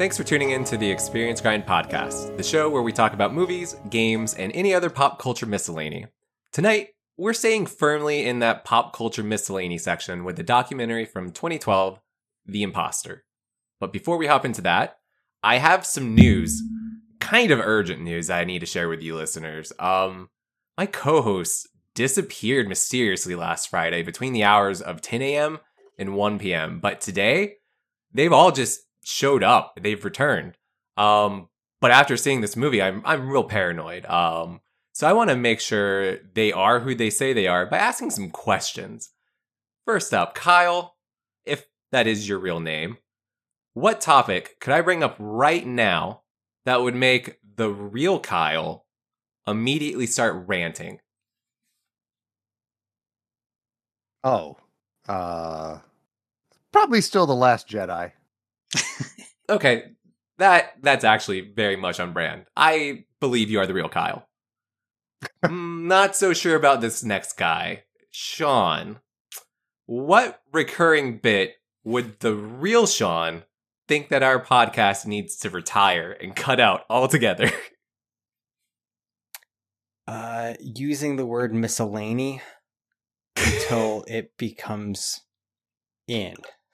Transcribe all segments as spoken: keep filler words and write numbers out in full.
Thanks for tuning in to the Experience Grind podcast, the show where we talk about movies, games, and any other pop culture miscellany. Tonight, we're staying firmly in that pop culture miscellany section with the documentary from twenty twelve, The Imposter. But before we hop into that, I have some news, kind of urgent news I need to share with you listeners. Um, my co-hosts disappeared mysteriously last Friday between the hours of ten a.m. and one p.m. But today, they've all just showed up. They've returned. Um, but after seeing this movie, I'm I'm real paranoid. Um, so I want to make sure they are who they say they are by asking some questions. First up, Kyle, if that is your real name, what topic could I bring up right now that would make the real Kyle immediately start ranting? Oh, uh, probably still The Last Jedi. Okay, that that's actually very much on brand. I believe you are the real Kyle. mm, not so sure about this next guy. Sean, what recurring bit would the real Sean think that our podcast needs to retire and cut out altogether? Uh, using the word miscellany until it becomes in.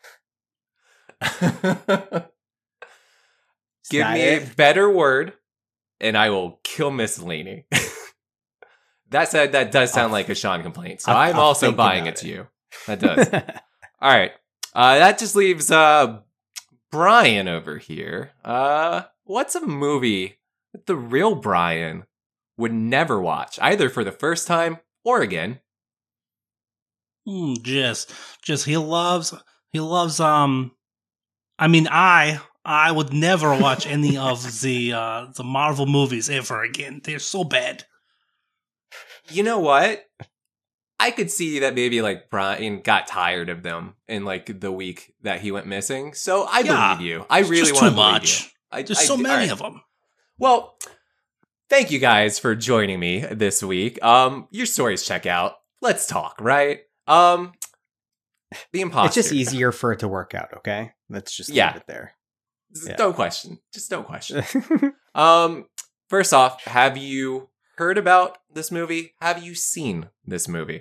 Give me it? a better word, and I will kill miscellany. That said, that does sound I'll, like a Sean complaint, so I'll, I'm I'll also buying it to it. you. That does. All right. Uh, that just leaves uh, Brian over here. Uh, what's a movie that the real Brian would never watch, either for the first time or again? Mm, just, just he loves, he loves. Um, I mean, I, I would never watch any of the uh, the Marvel movies ever again. They're so bad. You know what? I could see that maybe like Brian got tired of them in like the week that he went missing. So I yeah, believe you. I really want to believe much. you. I, There's I, so many right. of them. Well, thank you guys for joining me this week. Um, your stories check out. Let's talk, right? Um, The Imposter. It's just easier for it to work out. Okay, let's just leave yeah. it there. Yeah. Don't question. Just don't question. um, first off, have you heard about this movie? Have you seen this movie?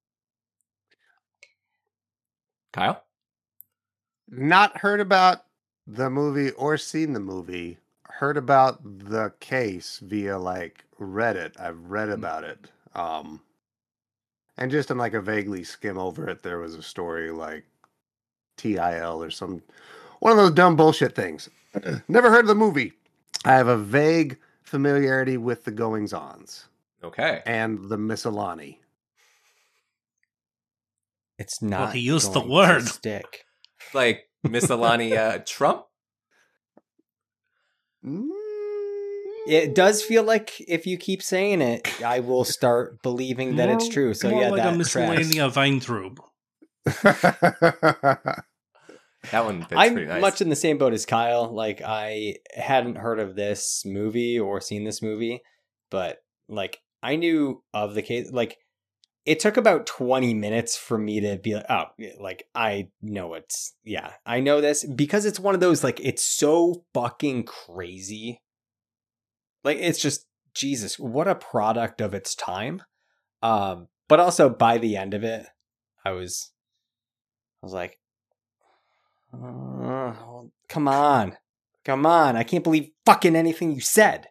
Kyle? Not heard about the movie or seen the movie. Heard about the case via like Reddit. I've read about it. Um, and just in like a vaguely skim over it, there was a story like T I L or some one of those dumb bullshit things. Never heard of the movie. I have a vague familiarity with the goings-ons. Okay. And the miscellany. It's not. Well, he used going the word. to stick. Like miscellany uh, Trump? It does feel like if you keep saying it, I will start believing that more, it's true. So more yeah, like that a miscellany of Weintraub. That one fits I'm pretty nice. much in the same boat as Kyle. Like, I hadn't heard of this movie or seen this movie, but like I knew of the case. Like, it took about twenty minutes for me to be like, oh, like I know it's yeah, I know this because it's one of those like it's so fucking crazy. Like, it's just Jesus, what a product of its time. Um, but also by the end of it, I was, I was like. Uh, come on. Come on. I can't believe fucking anything you said.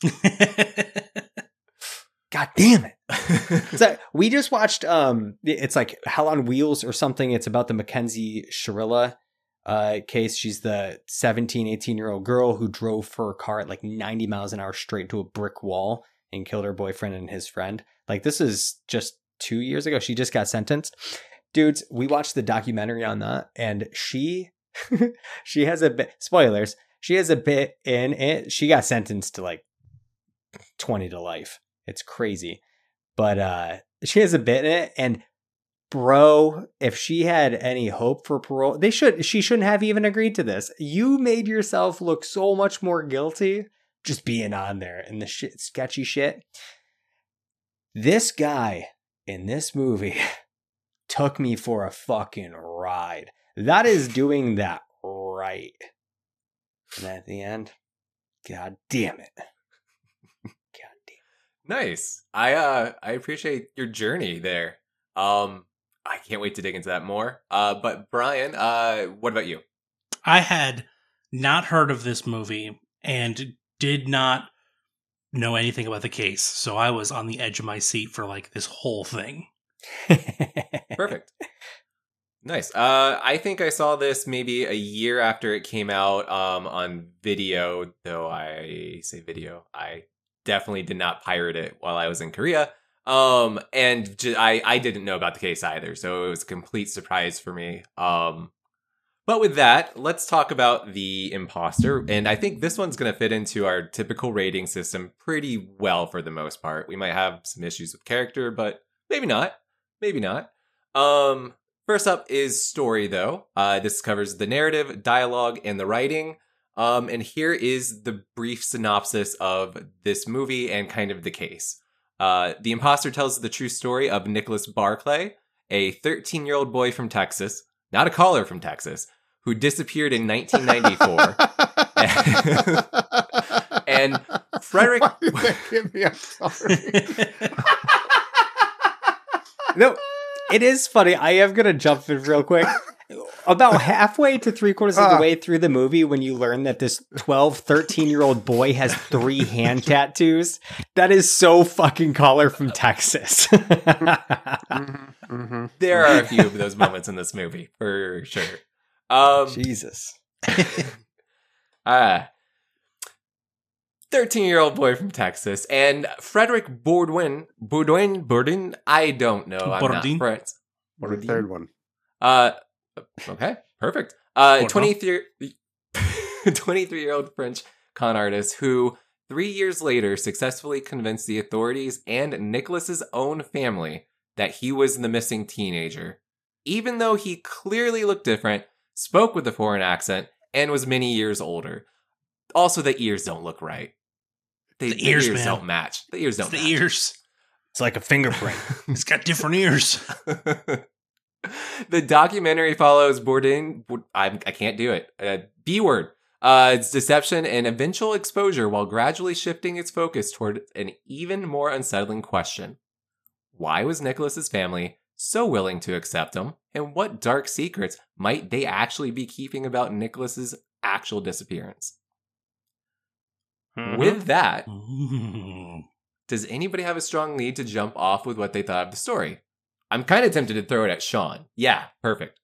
God damn it. So we just watched, um, it's like Hell on Wheels or something. It's about the Mackenzie Shirilla uh, case. She's the seventeen, eighteen year old girl who drove her car at like ninety miles an hour straight into a brick wall and killed her boyfriend and his friend. Like, this is just two years ago. She just got sentenced. Dudes, we watched the documentary on that, and she she has a bit spoilers. She has a bit in it. She got sentenced to like twenty to life. It's crazy. But uh she has a bit in it, and bro, if she had any hope for parole, they should she shouldn't have even agreed to this. You made yourself look so much more guilty just being on there and the shit sketchy shit. This guy in this movie took me for a fucking ride. That is doing that right. And at the end, God damn it. God damn. Nice. I uh I appreciate your journey there. Um I can't wait to dig into that more. Uh but Brian, uh what about you? I had not heard of this movie and did not know anything about the case, so I was on the edge of my seat for like this whole thing. Perfect. Nice. Uh, I think I saw this maybe a year after it came out um, on video, though I say video. I definitely did not pirate it while I was in Korea. Um, and j- I, I didn't know about the case either, so it was a complete surprise for me. Um, but with that, let's talk about The Imposter. And I think this one's going to fit into our typical rating system pretty well for the most part. We might have some issues with character, but maybe not. Maybe not. Um... First up is story, though. Uh, this covers the narrative, dialogue, and the writing. Um, and here is the brief synopsis of this movie and kind of the case. Uh, The Imposter tells the true story of Nicholas Barclay, a thirteen-year-old boy from Texas, not a caller from Texas, who disappeared in nineteen ninety-four. And Frederick... Why did that get me? I'm sorry. No, it is funny. I am going to jump in real quick. About halfway to three quarters of the Uh. way through the movie, when you learn that this twelve, thirteen-year-old boy has three hand tattoos, that is so fucking Caller from Texas. Mm-hmm, mm-hmm. There are a few of those moments in this movie, for sure. Um, Jesus. uh, thirteen-year-old boy from Texas, and Frederick Bourdin, Bourdin, Bourdin, I don't know. I'm not Bourdin? French. The third one. Uh, okay, perfect. Uh, Bourdin. twenty-three, twenty-three-year-old French con artist who three years later successfully convinced the authorities and Nicholas's own family that he was the missing teenager, even though he clearly looked different, spoke with a foreign accent, and was many years older. Also, the ears don't look right. They, The ears, man. don't match. The ears don't the match. ears. It's like a fingerprint. It's got different ears. The documentary follows Bourdin. I, I can't do it. Uh, B word. Uh, its deception and eventual exposure while gradually shifting its focus toward an even more unsettling question. Why was Nicholas's family so willing to accept him? And what dark secrets might they actually be keeping about Nicholas's actual disappearance? Mhm. With that, Ooh. does anybody have a strong lead to jump off with what they thought of the story? I'm kind of tempted to throw it at Sean. Yeah, perfect.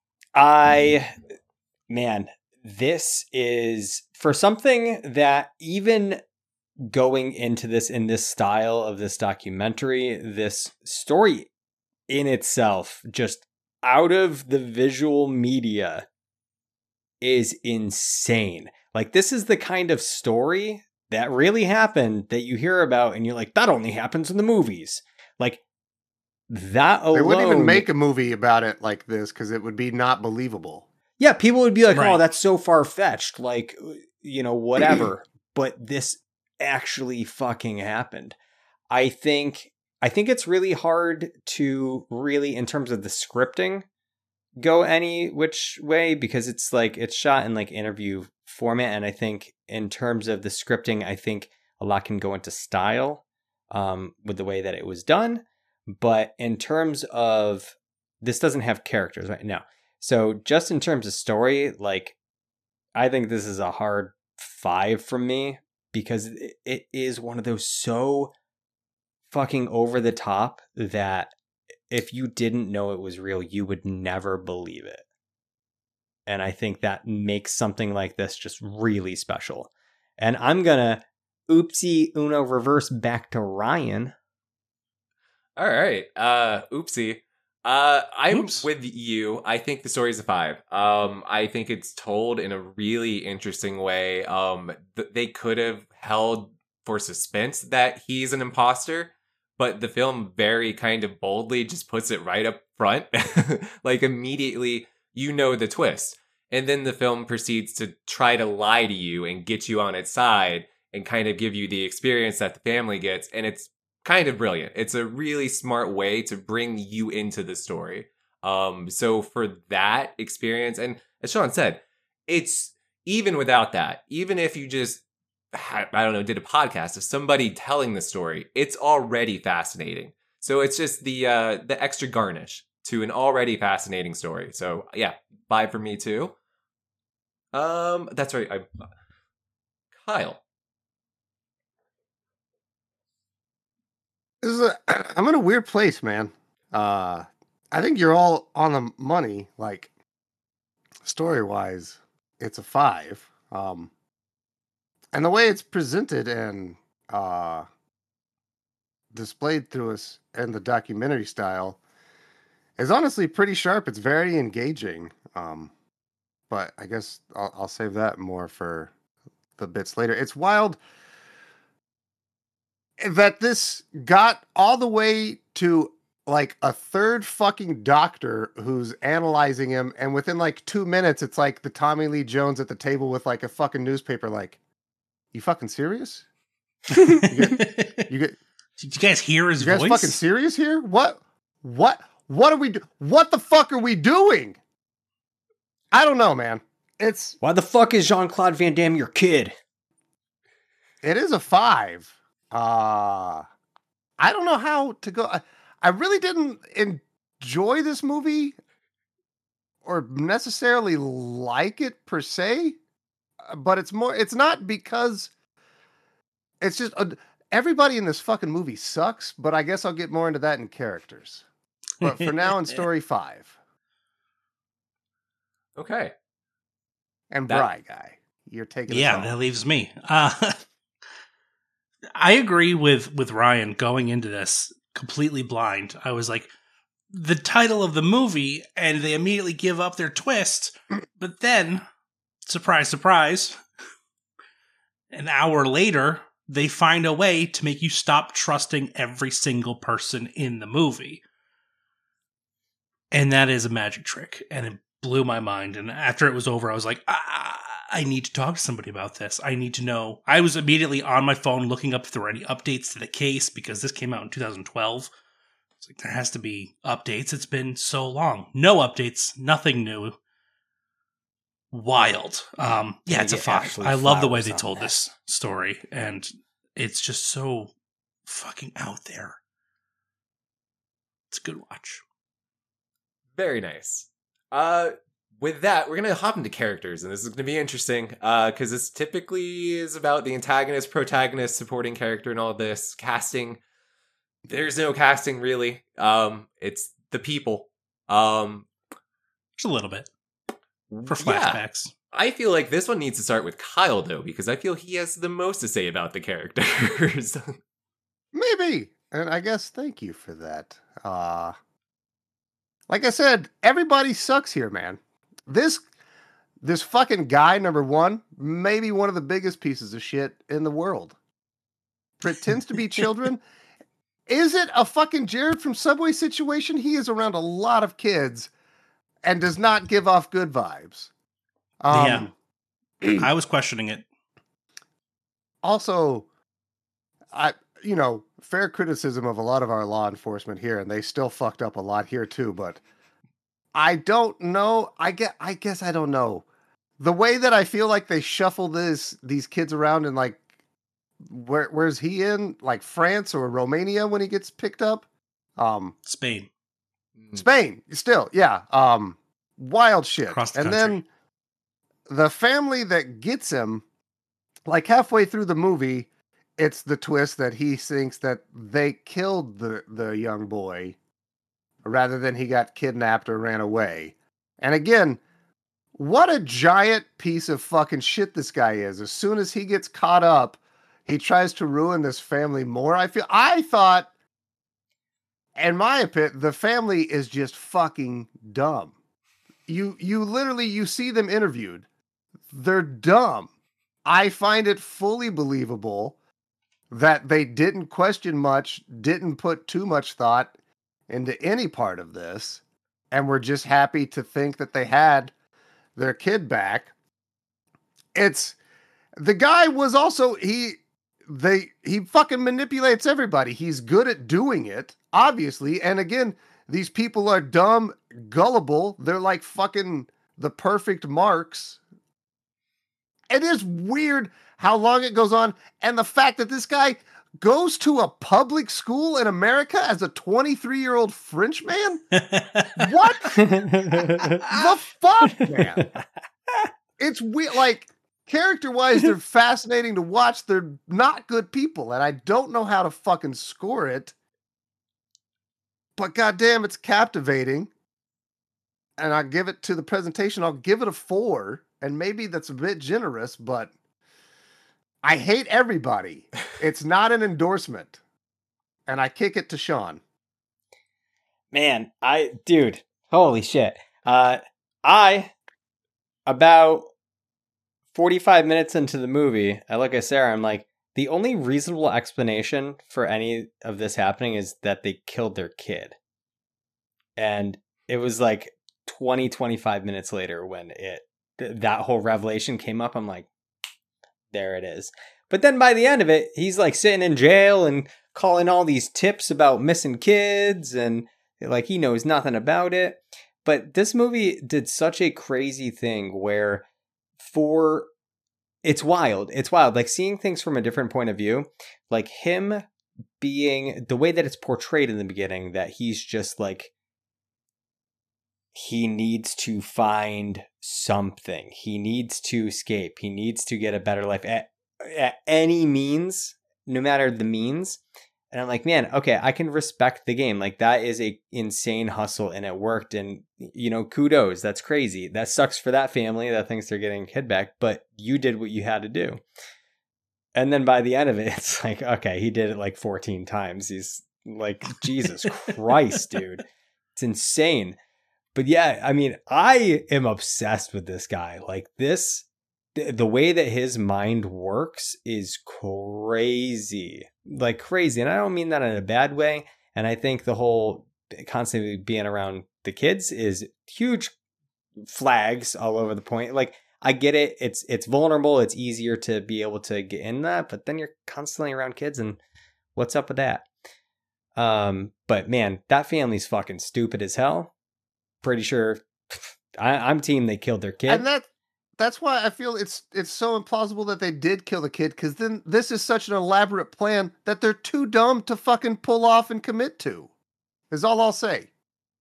I, man, this is for something that even going into this in this style of this documentary, this story in itself, just out of the visual media, is insane. Like, this is the kind of story that really happened that you hear about and you're like, that only happens in the movies. Like, that alone. They wouldn't even make a movie about it like this because it would be not believable. Yeah, people would be like, Right. oh, that's so far-fetched. Like, you know, whatever. But this actually fucking happened. I think I think it's really hard to really, in terms of the scripting, go any which way because it's like, it's shot in like interview format. And I think in terms of the scripting, I think a lot can go into style um, with the way that it was done. But in terms of, this doesn't have characters right now. So just in terms of story, like, I think this is a hard five from me because it, it is one of those so fucking over the top that if you didn't know it was real, you would never believe it. And I think that makes something like this just really special. And I'm gonna oopsie uno reverse back to Ryan. All right. Uh, oopsie. Uh, I'm Oops. with you. I think the story's a five. Um, I think it's told in a really interesting way. Um, th- they could have held for suspense that he's an imposter, but the film very kind of boldly just puts it right up front. Like, immediately, you know the twist. And then the film proceeds to try to lie to you and get you on its side and kind of give you the experience that the family gets. And it's kind of brilliant. It's a really smart way to bring you into the story. Um, so for that experience, and as Sean said, it's even without that, even if you just, I don't know, did a podcast of somebody telling the story, it's already fascinating. So it's just the uh, the extra garnish to an already fascinating story. So yeah, five for me too. Um, that's right. I, Kyle. This is a, I'm in a weird place, man. Uh, I think you're all on the money. Like story wise, it's a five. Um, and the way it's presented and uh, displayed through us in the documentary style is honestly pretty sharp. It's very engaging. Um, but I guess I'll, I'll save that more for the bits later. It's wild that this got all the way to like a third fucking doctor who's analyzing him, and within like two minutes, it's like the Tommy Lee Jones at the table with like a fucking newspaper. Like, you fucking serious? You get, you get, Did you guys hear his you guys voice? fucking serious here? What? What? What are we? Do- what the fuck are we doing? I don't know, man. It's Why the fuck is Jean-Claude Van Damme your kid? it is a five. Uh I don't know how to go. I, I really didn't enjoy this movie or necessarily like it per se, uh, but it's more. It's not because it's just uh, everybody in this fucking movie sucks. But I guess I'll get more into that in characters. But for now, in story five, Okay. and That- Bry guy, you're taking. us Yeah, home. that leaves me. Uh, I agree with with Ryan going into this completely blind. I was like, the title of the movie, and they immediately give up their twist. But then, surprise, surprise, an hour later, they find a way to make you stop trusting every single person in the movie. And that is a magic trick. And it blew my mind. And after it was over, I was like, ah, I need to talk to somebody about this. I need to know. I was immediately on my phone looking up if there were any updates to the case because this came out in two thousand twelve. It's like, there has to be updates. It's been so long. No updates. Nothing new. Wild. Um, yeah, Yeah, it's a get five. Ashley I love the way Flowers they on told that. this story. And it's just so fucking out there. It's a good watch. Very nice. Uh, with that, we're gonna hop into characters, and this is gonna be interesting. Uh, because this typically is about the antagonist, protagonist, supporting character, and all this casting. There's no casting really. Um, it's the people. Um, Just a little bit for yeah. flashbacks. I feel like this one needs to start with Kyle though, because I feel he has the most to say about the characters. Maybe. And I guess thank you for that. Uh like I said, everybody sucks here, man. This this fucking guy, number one, maybe one of the biggest pieces of shit in the world. Pretends to be children. Is it a fucking Jared from Subway situation? He is around a lot of kids and does not give off good vibes. Um, I was questioning it. Also, I you know, fair criticism of a lot of our law enforcement here, and they still fucked up a lot here too, but I don't know. I get I guess I don't know. The way that I feel like they shuffle this these kids around in like where where's he in? Like France or Romania when he gets picked up? Um Spain. Spain, still, yeah. Um wild shit. Across the and country. then the family that gets him, like halfway through the movie, it's the twist that he thinks that they killed the, the young boy rather than he got kidnapped or ran away. And again, what a giant piece of fucking shit this guy is. As soon as he gets caught up, he tries to ruin this family more. I feel I thought, in my opinion, the family is just fucking dumb. You you literally you see them interviewed. They're dumb. I find it fully believable that they didn't question much, didn't put too much thought into any part of this, and were just happy to think that they had their kid back. It's the guy was also he they he fucking manipulates everybody. He's good at doing it, obviously. And again, these people are dumb, gullible. They're like fucking the perfect marks it is weird how long it goes on, and the fact that this guy goes to a public school in America as a twenty-three-year-old French man? What the fuck, man? It's weird. Like, character-wise, they're fascinating to watch. They're not good people, and I don't know how to fucking score it. But goddamn, it's captivating. And I give it to the presentation. I'll give it a four. And maybe that's a bit generous, but I hate everybody. It's not an endorsement. And I kick it to Sean. Man, I, dude, holy shit. Uh, I, about forty-five minutes into the movie, I look at Sarah, I'm like, the only reasonable explanation for any of this happening is that they killed their kid. And it was like twenty, twenty-five minutes later when it, th- that whole revelation came up. I'm like, there it is. But then by the end of it, he's like sitting in jail and calling all these tips about missing kids and like he knows nothing about it. But this movie did such a crazy thing where for it's wild. It's wild. Like seeing things from a different point of view, like him being the way that it's portrayed in the beginning, that he's just like, he needs to find something. He needs to escape. He needs to get a better life at, at any means, no matter the means. And I'm like, man, okay, I can respect the game. Like that is a insane hustle and it worked. And, you know, kudos. That's crazy. That sucks for that family that thinks they're getting a kid back, but you did what you had to do. And then by the end of it, it's like, okay, he did it like fourteen times. He's like, Jesus Christ, dude. It's insane. But yeah, I mean, I am obsessed with this guy. Like this, th- the way that his mind works is crazy, like crazy. And I don't mean that in a bad way. And I think the whole constantly being around the kids is huge flags all over the point. Like I get it. It's, it's vulnerable. It's easier to be able to get in that, but then you're constantly around kids and what's up with that? Um, but man, that family's fucking stupid as hell. Pretty sure I, I'm team they killed their kid. And that that's why I feel it's it's so implausible that they did kill the kid, because then this is such an elaborate plan that they're too dumb to fucking pull off and commit to. Is all I'll say.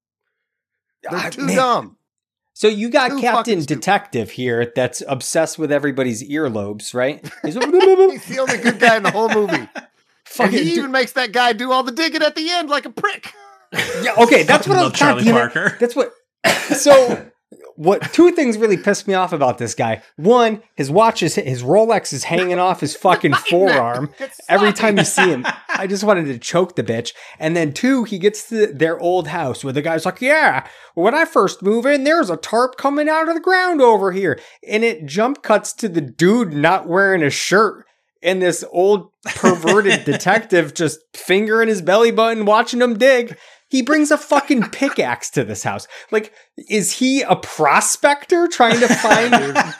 They're I, too man. dumb. So you got Too Captain fucking stupid. Detective here that's obsessed with everybody's earlobes, right? He's, He's the only good guy in the whole movie. And fucking he do- even makes that guy do all the digging at the end like a prick. yeah, okay, that's what I Love was Charlie God damn it. Parker. That's what. So, what? Two things really pissed me off about this guy. One, his watch is his Rolex is hanging off his fucking forearm It's every fine. time you see him. I just wanted to choke the bitch. And then two, he gets to their old house where the guy's like, "Yeah, when I first move in, there's a tarp coming out of the ground over here," and it jump cuts to the dude not wearing a shirt. And this old perverted detective just fingering his belly button, watching him dig. He brings a fucking pickaxe to this house. Like, is he a prospector trying to find?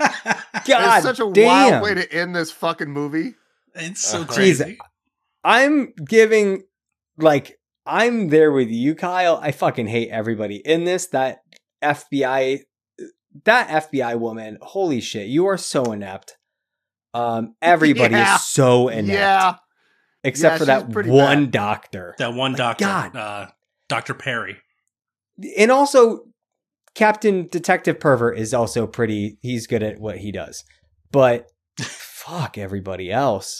God It's such a damn. wild way to end this fucking movie. It's so Uh, crazy. geez. I'm giving, like, I'm there with you, Kyle. I fucking hate everybody in this. That F B I, that F B I woman. Holy shit, you are so inept. Um, everybody Yeah. is so inept. Yeah. Except Yeah, for she's that pretty one bad. doctor. That one doctor, God. uh, Doctor Perry. And also, Captain Detective Pervert is also pretty, he's good at what he does. But fuck everybody else.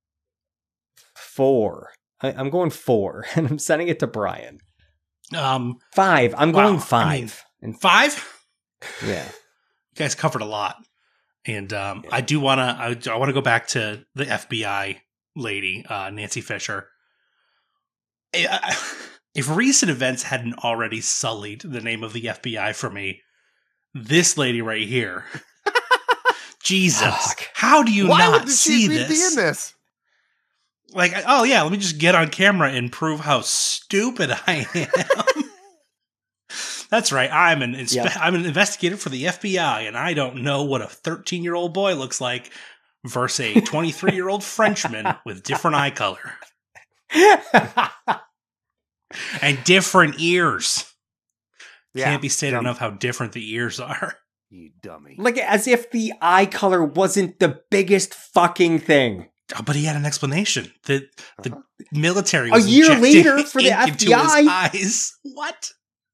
Four. I, I'm going four, and I'm sending it to Brian. Um, Five. I'm Wow, going I five. mean- and five. yeah. You guys covered a lot, and um, I do want to. I, I want to go back to the F B I lady, uh, Nancy Fisher. I- I- If recent events hadn't already sullied the name of the F B I for me, this lady right here, Jesus, Fuck. how do you Why not would see she be this? in this? Like, oh yeah, let me just get on camera and prove how stupid I am. That's right. I'm an inspe- Yeah. I'm an investigator for the F B I, and I don't know what a thirteen year old boy looks like versus a twenty three year old Frenchman with different eye color and different ears. Yeah. Can't be stated Dumb. enough how different the ears are. You dummy. Like, as if the eye color wasn't the biggest fucking thing. Oh, but he had an explanation. The the Uh-huh. military A was year injecting later for the ink F into B I? his eyes. What?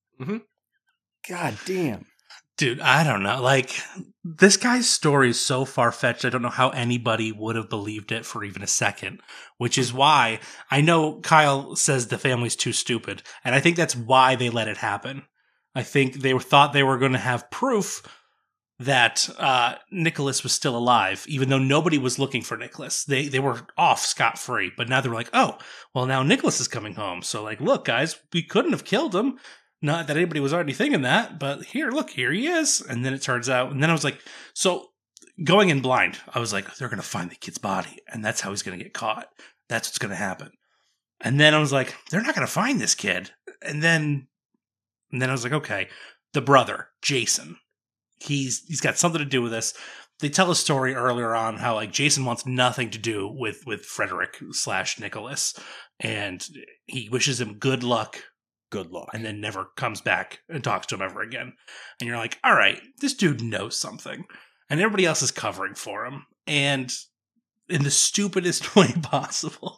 God damn. Dude, I don't know. Like, this guy's story is so far-fetched, I don't know how anybody would have believed it for even a second, which is why I know Kyle says the family's too stupid, and I think that's why they let it happen. I think they thought they were going to have proof that uh, Nicholas was still alive, even though nobody was looking for Nicholas. They they were off scot-free, but now they were like, oh, well, now Nicholas is coming home. So, like, look, guys, we couldn't have killed him. Not that anybody was already thinking that, but here, look, here he is. And then it turns out, and then I was like, so going in blind, I was like, they're going to find the kid's body, and that's how he's going to get caught. That's what's going to happen. And then I was like, they're not going to find this kid. And then, and then I was like, okay, the brother, Jason, he's he's got something to do with this. They tell a story earlier on how like Jason wants nothing to do with with Frederick slash Nicholas, and he wishes him good luck. Good luck. And then never comes back and talks to him ever again. And you're like, all right, this dude knows something. And everybody else is covering for him. And in the stupidest way possible.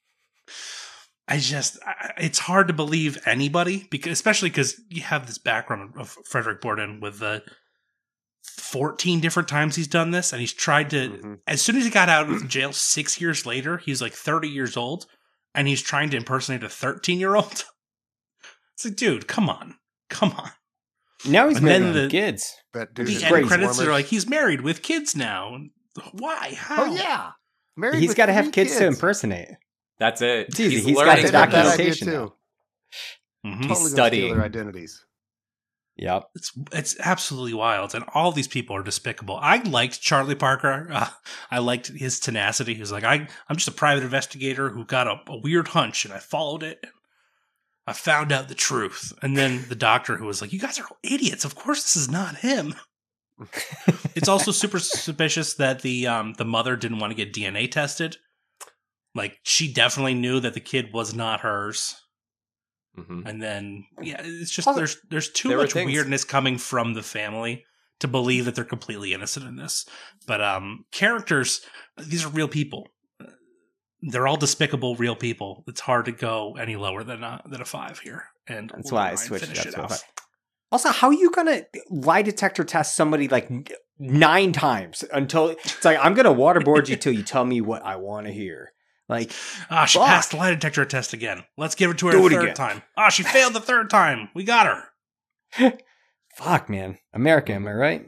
I just, I, it's hard to believe anybody, because especially because you have this background of Frederick Borden with the fourteen different times he's done this. And he's tried to, mm-hmm. as soon as he got out of jail six years later, he's like thirty years old. And he's trying to impersonate a thirteen year old. It's like, dude, come on. Come on. Now he's and married then with the, kids. That dude the is end crazy. credits Warmers. are like, he's married with kids now. Why? How? Oh, yeah. Married He's got to have three kids, to impersonate. That's it. It's easy. He's, He's got learning the from this. documentation. too. Mm-hmm. He's Totally gonna studying. steal their identities. Yep. It's it's absolutely wild, and all these people are despicable. I liked Charlie Parker. Uh, I liked his tenacity. He was like, I, I'm just a private investigator who got a, a weird hunch, and I followed it. I found out the truth. And then the doctor who was like, you guys are all idiots. Of course this is not him. It's also super suspicious that the um the mother didn't want to get D N A tested. Like, she definitely knew that the kid was not hers. Mm-hmm. And then, yeah, it's just, Also, there's there's too there were much things- weirdness coming from the family to believe that they're completely innocent in this. But um characters, these are real people. They're all despicable, real people. It's hard to go any lower than a, than a five here. And That's we'll why I try and switched finish it up it to a off. five. Also, how are you going to lie detector test somebody like n- nine times until it's like, I'm going to waterboard you till you tell me what I want to hear. Like, Ah, she fuck. passed the lie detector test again. Let's give it to her Do a it third again. time. Ah, she failed the third time. We got her. fuck, man. America, am I right?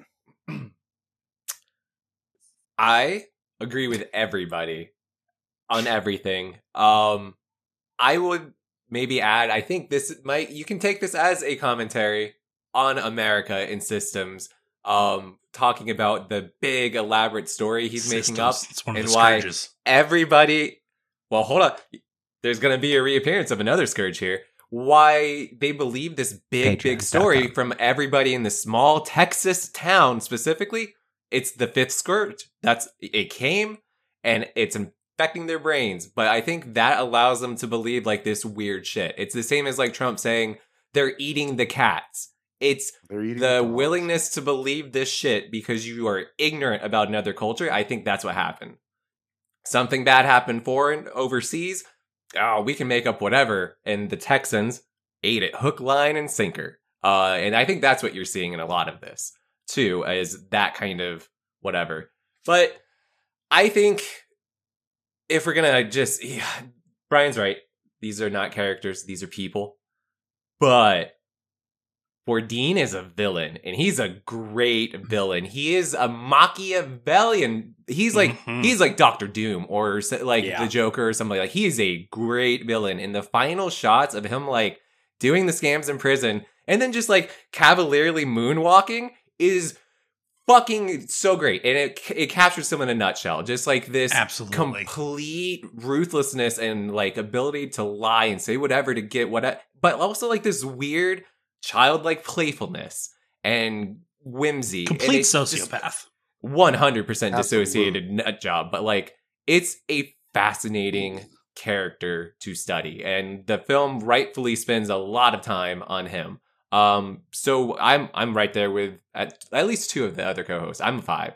I agree with everybody on everything. Um, I would maybe add, I think this might, you can take this as a commentary on America and systems, um, talking about the big elaborate story he's making up Systems. It's one of and the why scourges. everybody, well, hold on. There's going to be a reappearance of another scourge here. Why they believe this big, big Patreon story dot com. from everybody in the small Texas town specifically. It's the fifth scourge. That's, it came and it's infecting their brains. But I think that allows them to believe like this weird shit. It's the same as like Trump saying they're eating the cats. It's They're eating the dogs. willingness to believe this shit because you are ignorant about another culture. I think that's what happened. Something bad happened foreign, overseas. Oh, we can make up whatever. And the Texans ate it hook, line, and sinker. Uh, and I think that's what you're seeing in a lot of this, too, is that kind of whatever. But I think if we're going to just... Yeah, Brian's right. These are not characters. These are people. But Bourdain is a villain, and he's a great villain. He is a Machiavellian. He's like Mhm. he's like Doctor Doom or so- like Yeah. the Joker or something like. He is a great villain. And the final shots of him like doing the scams in prison and then just like cavalierly moonwalking is fucking so great, and it it captures him in a nutshell. Just like this Absolutely. complete ruthlessness and like ability to lie and say whatever to get what, but also like this weird childlike playfulness and whimsy. And Complete it's just sociopath. one hundred percent Absolutely. dissociated nut job, but like it's a fascinating character to study, and the film rightfully spends a lot of time on him. Um, so I'm I'm right there with at, at least two of the other co-hosts. I'm a five.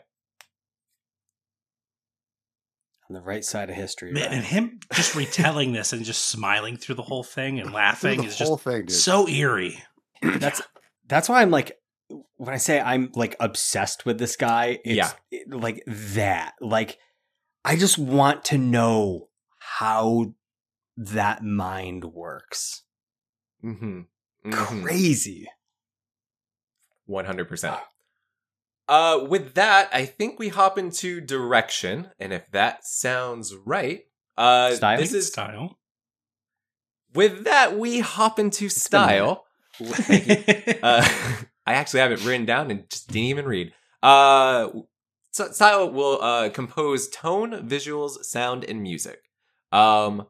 On the right side of history, Man, right? and him just retelling this and just smiling through the whole thing and laughing the is whole just thing, dude. so eerie. That's that's why I'm like, when I say I'm like obsessed with this guy, it's Yeah. it- like that. Like, I just want to know how that mind works. Mm-hmm. Mm-hmm. Crazy. one hundred percent. Uh, with that, I think we hop into direction, and if that sounds right, uh, Style? this is Style. with that we hop into been a style. Thank you. Uh, I actually have it written down and just didn't even read. Uh, so style will uh compose tone, visuals, sound, and music. Um,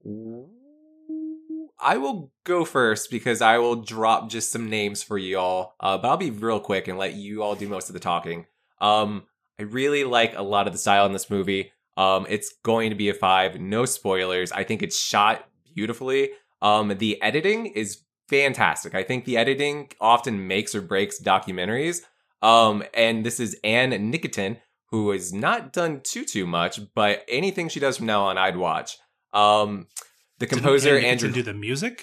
I will go first because I will drop just some names for you all. Uh, but I'll be real quick and let you all do most of the talking. Um, I really like a lot of the style in this movie. Um, it's going to be a five. No spoilers. I think it's shot beautifully. Um, the editing is fantastic. I think the editing often makes or breaks documentaries. Um, and this is Anne Nikitin, who has not done too, too much, but anything she does from now on, I'd watch. Um, the composer, Didn't Andrew... Andrew do the music?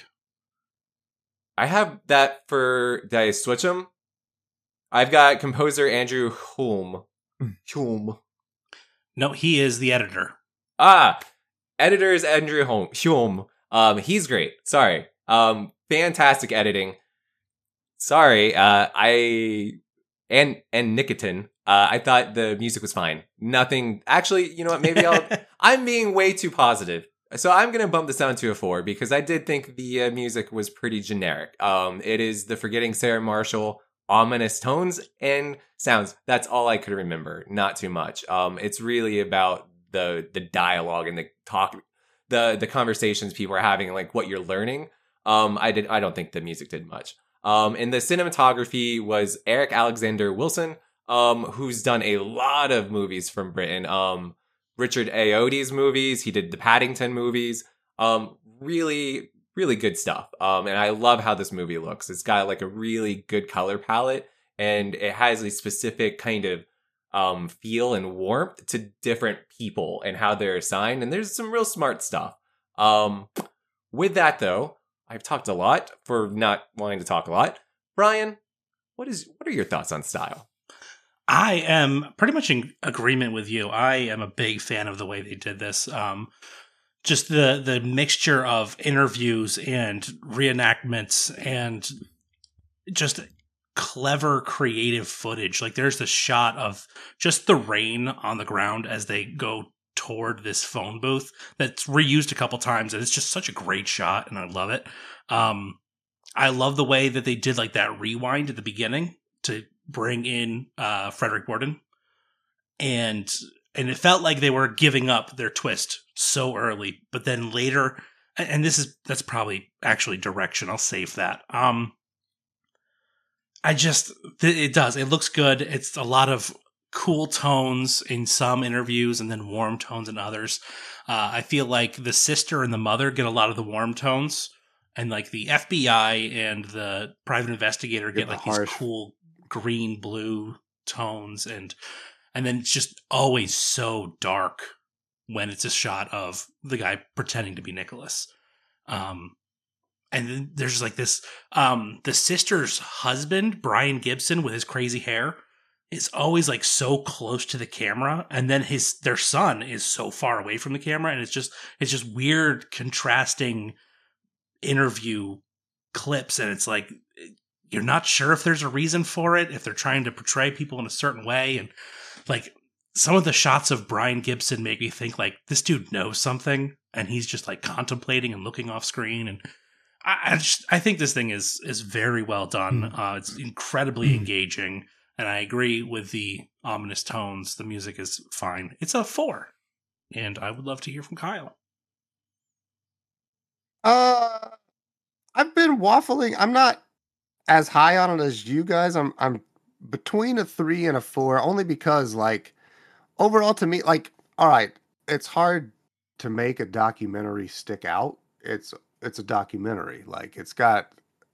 I have that for... Did I switch them? I've got composer Andrew Hulme. Hulme. No, he is the editor. Ah! Editor is Andrew Hulme. Hulme. Um, he's great. Sorry. Um, fantastic editing. Sorry, uh, I... And, and Nikitin. Uh, I thought the music was fine. Nothing... Actually, you know what? Maybe I'll... I'm being way too positive. So I'm going to bump this down to a four because I did think the uh, music was pretty generic. Um, it is the Forgetting Sarah Marshall ominous tones and sounds. That's all I could remember. Not too much. Um, it's really about the the dialogue and the talk, the the conversations people are having, and like what you're learning. Um, I did. I don't think the music did much. Um, and the cinematography was Eric Alexander Wilson, um, who's done a lot of movies from Britain. Um. Richard Ayoade's movies. He did the Paddington movies. Um, really, really good stuff. Um, and I love how this movie looks. It's got like a really good color palette, and it has a specific kind of um feel and warmth to different people and how they're assigned. And there's some real smart stuff. Um, with that though, I've talked a lot for not wanting to talk a lot. Brian, what is what are your thoughts on style? I am pretty much in agreement with you. I am a big fan of the way they did this. Um, just the the mixture of interviews and reenactments and just clever, creative footage. Like there's the shot of just the rain on the ground as they go toward this phone booth that's reused a couple times, and it's just such a great shot, and I love it. Um, I love the way that they did like that rewind at the beginning to bring in uh, Frederick Borden, and and it felt like they were giving up their twist so early, but then later, and this is that's probably actually direction. I'll save that. Um, I just it does. It looks good. It's a lot of cool tones in some interviews, and then warm tones in others. Uh, I feel like the sister and the mother get a lot of the warm tones, and like the F B I and the private investigator get, Get the like these harsh- cool green blue tones, and and then it's just always so dark when it's a shot of the guy pretending to be Nicholas. Um, and then there's like this um the sister's husband, Brian Gibson, with his crazy hair, is always like so close to the camera, and then his their son is so far away from the camera, and it's just it's just weird contrasting interview clips, and it's like you're not sure if there's a reason for it, if they're trying to portray people in a certain way. And like some of the shots of Brian Gibson make me think like this dude knows something and he's just like contemplating and looking off screen. And I, I just, I think this thing is, is very well done. Uh, it's incredibly engaging. And I agree with the ominous tones. The music is fine. It's a four. And I would love to hear from Kyle. Uh, I've been waffling. I'm not as high on it as you guys. I'm I'm between a three and a four, only because like overall to me, like all right, it's hard to make a documentary stick out. It's it's a documentary. Like it's got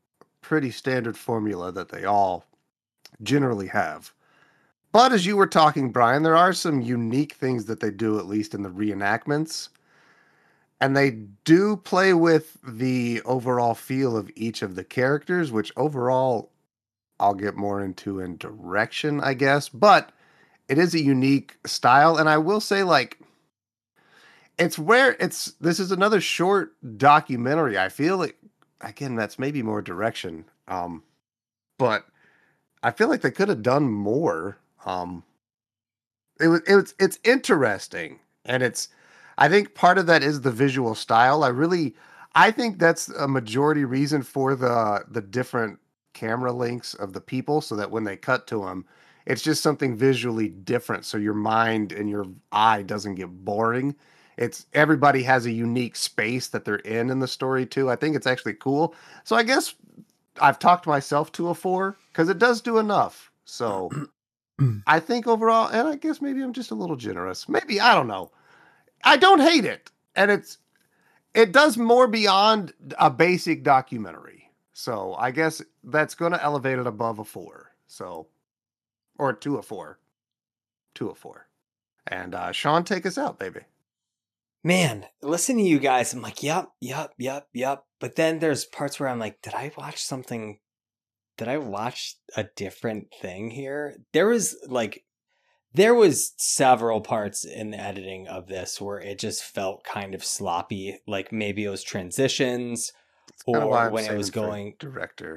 pretty standard formula that they all generally have. But as you were talking, Brian, there are some unique things that they do, at least in the reenactments. And they do play with the overall feel of each of the characters, which overall I'll get more into in direction, I guess. But it is a unique style. And I will say, like, it's where it's, this is another short documentary. I feel like, again, that's maybe more direction. Um, but I feel like they could have done more. Um, it was, it was, it's interesting. And it's, I think part of that is the visual style. I really, I think that's a majority reason for the, the different camera lengths of the people, so that when they cut to them, it's just something visually different. So your mind and your eye doesn't get boring. It's everybody has a unique space that they're in in the story too. I think it's actually cool. So I guess I've talked myself to a four because it does do enough. So I think overall, and I guess maybe I'm just a little generous. Maybe, I don't know. I don't hate it. And it's, it does more beyond a basic documentary. So I guess that's going to elevate it above a four. So, or to a four, to a four. And uh, Sean, take us out, baby. Man, listening to you guys, I'm like, yep, yep, yep, yep. But then there's parts where I'm like, did I watch something? Did I watch a different thing here? There was like, there was several parts in the editing of this where it just felt kind of sloppy. Like maybe it was transitions or when it was going director.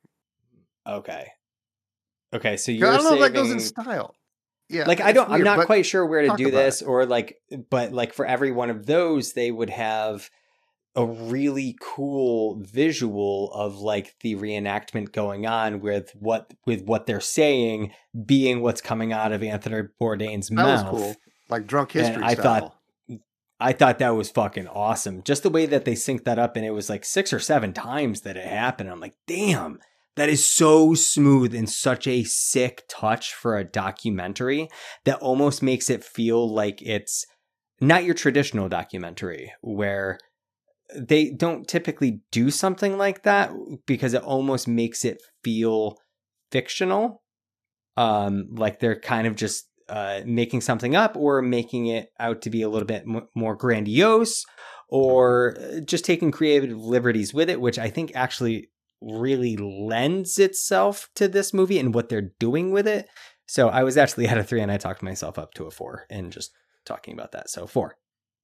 Okay. Okay. So you're I don't know saving... if that goes in style. Yeah. Like, I don't, weird, I'm not quite sure where to do this it. or like, but like for every one of those, they would have a really cool visual of like the reenactment going on with what with what they're saying being what's coming out of Anthony Bourdain's that mouth. That was cool. Like drunk history and I style. thought I thought that was fucking awesome. Just the way that they synced that up, and it was like six or seven times that it happened. I'm like, damn, that is so smooth and such a sick touch for a documentary that almost makes it feel like it's not your traditional documentary where they don't typically do something like that because it almost makes it feel fictional. Um, like they're kind of just uh, making something up or making it out to be a little bit m- more grandiose or just taking creative liberties with it, which I think actually really lends itself to this movie and what they're doing with it. So I was actually at a three and I talked myself up to a four and just talking about that. So four.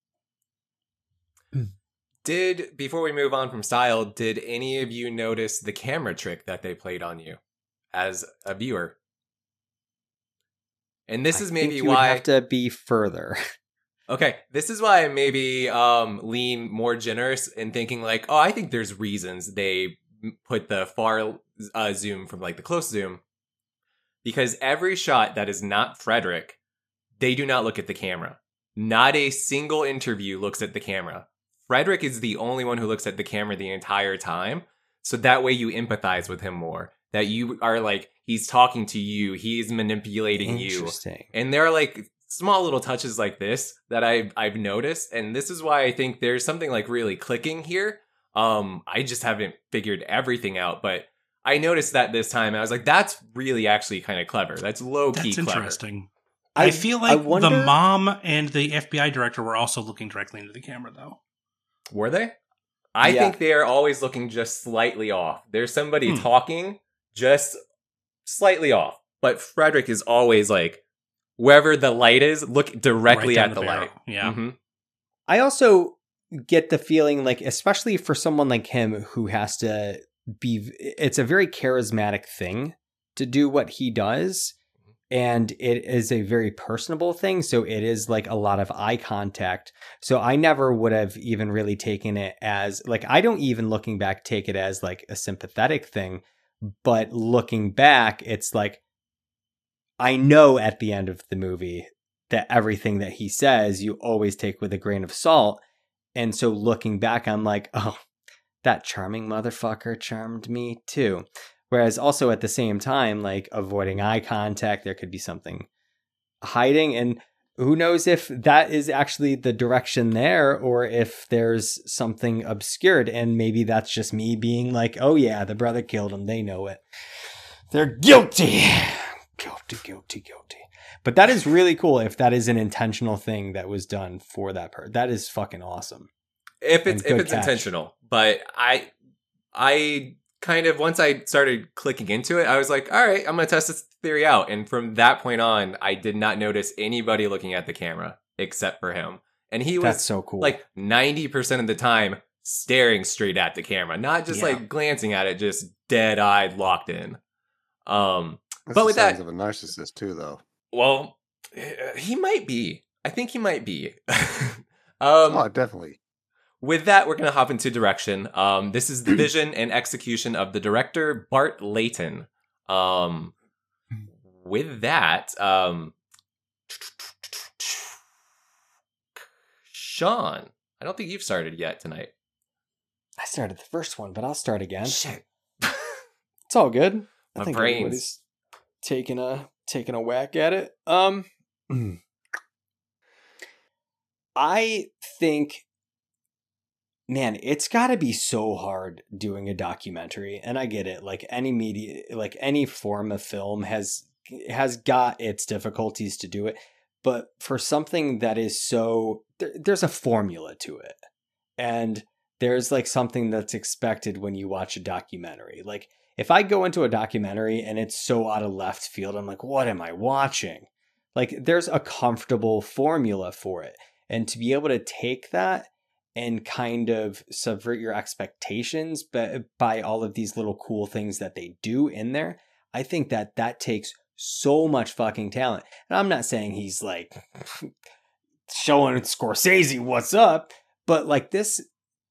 Did, before we move on from style, did any of you notice the camera trick that they played on you as a viewer? And this I is maybe think you why... would have to be further. Okay, this is why I maybe um, lean more generous in thinking like, oh, I think there's reasons they put the far uh, zoom from like the close zoom. Because every shot that is not Frederick, they do not look at the camera. Not a single interview looks at the camera. Frederick is the only one who looks at the camera the entire time. So that way you empathize with him more. That you are like, he's talking to you. He's manipulating you. And there are like small little touches like this that I've, I've noticed. And this is why I think there's something like really clicking here. Um, I just haven't figured everything out. But I noticed that this time. And I was like, that's really actually kind of clever. That's low key That's clever. interesting. I, I feel like I wonder... the mom and the F B I director were also looking directly into the camera, though. Were they? I yeah. think they are always looking just slightly off. There's somebody hmm. talking just slightly off. But Frederick is always like, wherever the light is, look directly right at the, the light. Yeah. Mm-hmm. I also get the feeling like, especially for someone like him who has to be, it's a very charismatic thing to do what he does. And it is a very personable thing. So it is like a lot of eye contact. So I never would have even really taken it as like, I don't even looking back take it as like a sympathetic thing. But looking back, it's like, I know at the end of the movie that everything that he says, you always take with a grain of salt. And so looking back, I'm like, oh, that charming motherfucker charmed me too. Whereas also at the same time, like avoiding eye contact, there could be something hiding. And who knows if that is actually the direction there, or if there's something obscured, and maybe that's just me being like, oh yeah, the brother killed him. They know it. They're guilty. Guilty, guilty, guilty. But that is really cool if that is an intentional thing that was done for that person. That is fucking awesome. If it's And if good it's catch. intentional. But I I kind of, once I started clicking into it, I was like, all right, I'm going to test this theory out. And from that point on, I did not notice anybody looking at the camera except for him. And he was That's so cool. like ninety percent of the time staring straight at the camera, not just Yeah. like glancing at it, just dead eyed, locked in. Um, That's but the with signs that, of a narcissist too, though. well, eh, he might be. I think he might be. um, Oh, definitely. With that, we're going to hop into direction. Um, this is the vision and execution of the director, Bart Layton. Um, with that, um, Sean, I don't think you've started yet tonight. I started the first one, but I'll start again. Shit. It's all good. I My think brains. everybody's taking a taking a whack at it. Um, I think, man, it's got to be so hard doing a documentary, and I get it. Like any media, like any form of film has has got its difficulties to do it, but for something that is so, there, there's a formula to it, and there's like something that's expected when you watch a documentary. Like if I go into a documentary and it's so out of left field, I'm like, what am I watching? Like there's a comfortable formula for it. And to be able to take that and kind of subvert your expectations by, by all of these little cool things that they do in there, I think that that takes so much fucking talent. And I'm not saying he's like showing Scorsese what's up, but like this,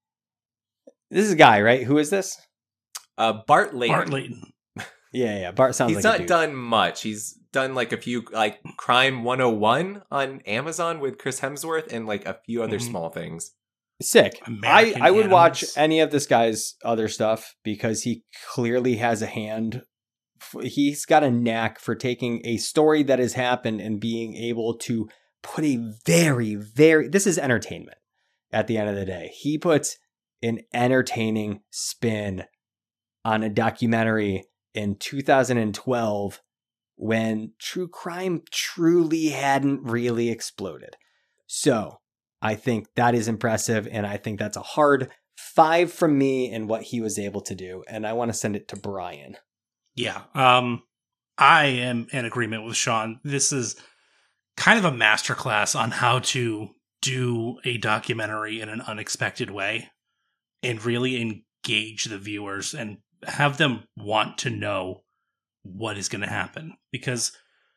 this is a guy, right? Who is this? Uh, Bart Layton. Bart Layton. Yeah, yeah. Bart sounds He's like a not dude. done much. He's done like a few, like Crime one oh one on Amazon with Chris Hemsworth and like a few other Mhm. small things. Sick. American I, I would watch Animals. any of this guy's other stuff because he clearly has a hand. He's got a knack for taking a story that has happened and being able to put a very, very, this is entertainment at the end of the day. He puts an entertaining spin on a documentary in two thousand twelve when true crime truly hadn't really exploded. So I think that is impressive, and I think that's a hard five from me in what he was able to do, and I want to send it to Brian. Yeah. Um, I am in agreement with Sean. This is kind of a masterclass on how to do a documentary in an unexpected way and really engage the viewers and have them want to know what is going to happen. Because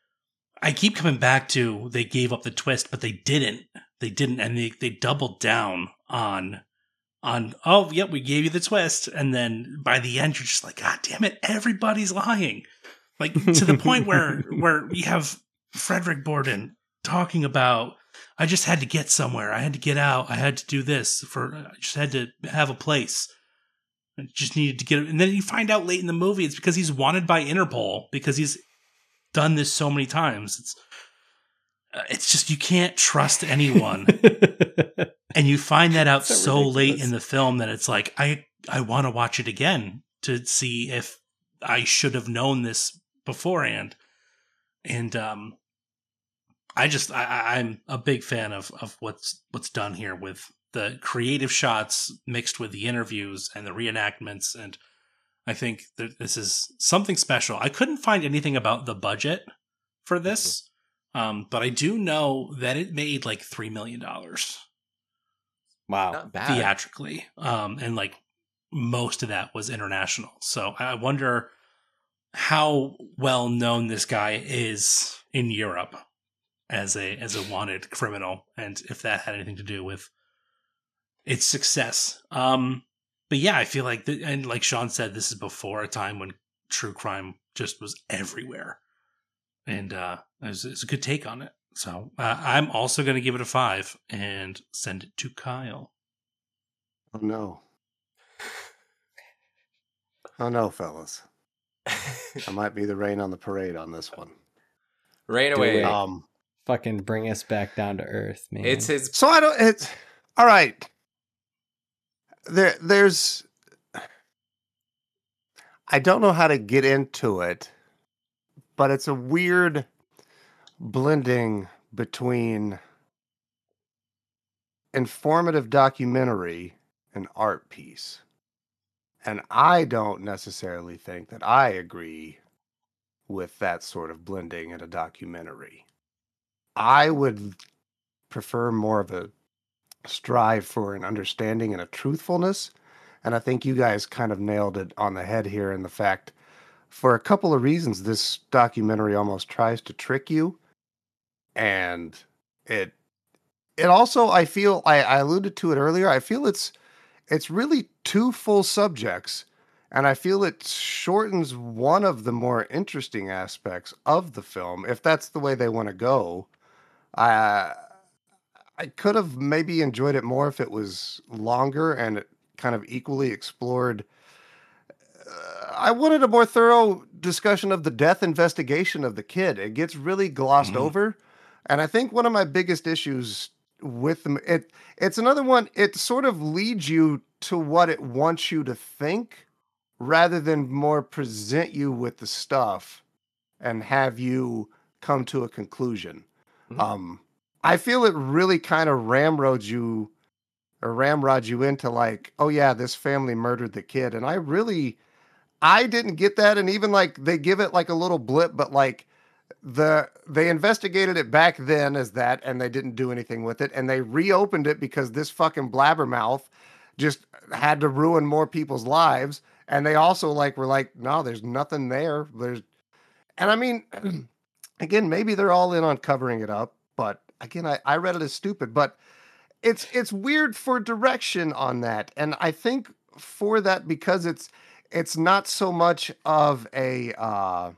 I keep coming back to they gave up the twist, but they didn't. They didn't, and they, they doubled down on on oh yep, we gave you the twist, and then by the end you're just like, God damn it, everybody's lying. Like to the point where where you have Frederick Borden talking about, I just had to get somewhere, I had to get out, I had to do this for I just had to have a place. I just needed to get it. And then you find out late in the movie it's because he's wanted by Interpol because he's done this so many times. It's uh, it's just you can't trust anyone. And you find that out So so, ridiculous. late in the film that it's like, I, I want to watch it again to see if I should have known this beforehand. And um, I just, I- I, I'm a big fan of, of what's what's done here with the creative shots mixed with the interviews and the reenactments. And I think that this is something special. I couldn't find anything about the budget for this, um, but I do know that it made like three million dollars. Wow. Not bad. Theatrically, um, and like most of that was international. So I wonder how well known this guy is in Europe as a as a wanted criminal, and if that had anything to do with its success. Um, but yeah, I feel like, the, and like Sean said, this is before a time when true crime just was everywhere, and uh, it's, it's a good take on it. So uh, I'm also going to give it a five and send it to Kyle. Oh no. Oh no, fellas. I might be the rain on the parade on this one. Rain Do away. it. Um, fucking bring us back down to earth, man. It's his. So I don't. It's all right. There, there's. I don't know how to get into it, but it's a weird blending between informative documentary and art piece. And I don't necessarily think that I agree with that sort of blending in a documentary. I would prefer more of a strive for an understanding and a truthfulness. And I think you guys kind of nailed it on the head here in the fact, for a couple of reasons, this documentary almost tries to trick you. And it it also, I feel, I, I alluded to it earlier, I feel it's it's really two full subjects. And I feel it shortens one of the more interesting aspects of the film, if that's the way they want to go. I I could have maybe enjoyed it more if it was longer and it kind of equally explored. Uh, I wanted a more thorough discussion of the death investigation of the kid. It gets really glossed Mm-hmm. over. And I think one of my biggest issues with them, it it's another one, it sort of leads you to what it wants you to think rather than more present you with the stuff and have you come to a conclusion. Mhm. Um, I feel it really kind of ramrods you or ramrod you into like, oh yeah, this family murdered the kid. And I really, I didn't get that. And even like they give it like a little blip, but like the, they investigated it back then as that, and they didn't do anything with it. And they reopened it because this fucking blabbermouth just had to ruin more people's lives. And they also like, were like, no, there's nothing there. There's, and I mean, again, maybe they're all in on covering it up, but again, I, I read it as stupid, but it's, it's weird for direction on that. And I think for that, because it's, it's not so much of a, uh,